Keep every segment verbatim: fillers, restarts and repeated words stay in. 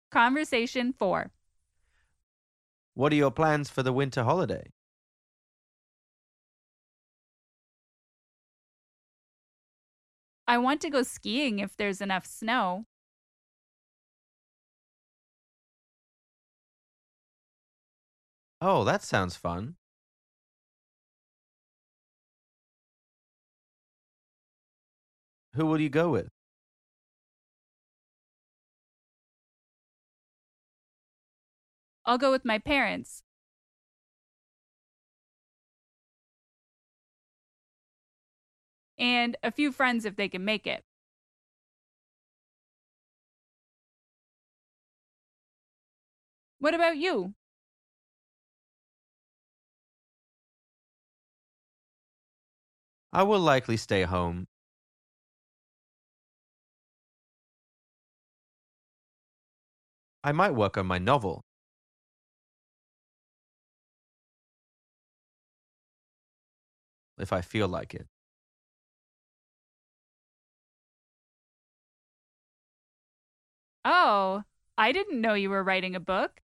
Conversation four. What are your plans for the winter holiday? I want to go skiing if there's enough snow. Oh, that sounds fun. Who will you go with? I'll go with my parents and a few friends if they can make it. What about you? I will likely stay home. I might work on my novel. If I feel like it. Oh, I didn't know you were writing a book.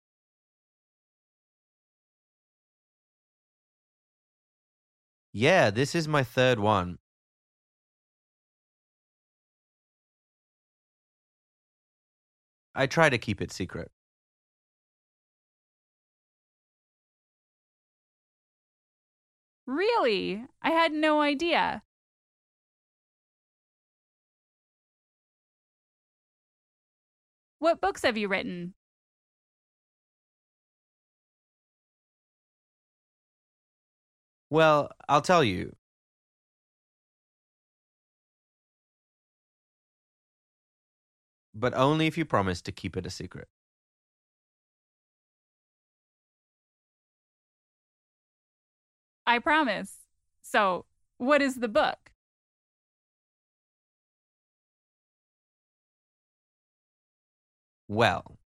Yeah, this is my third one. I try to keep it secret. Really? I had no idea. What books have you written? Well, I'll tell you. But only if you promise to keep it a secret. I promise. So, what is the book? Well,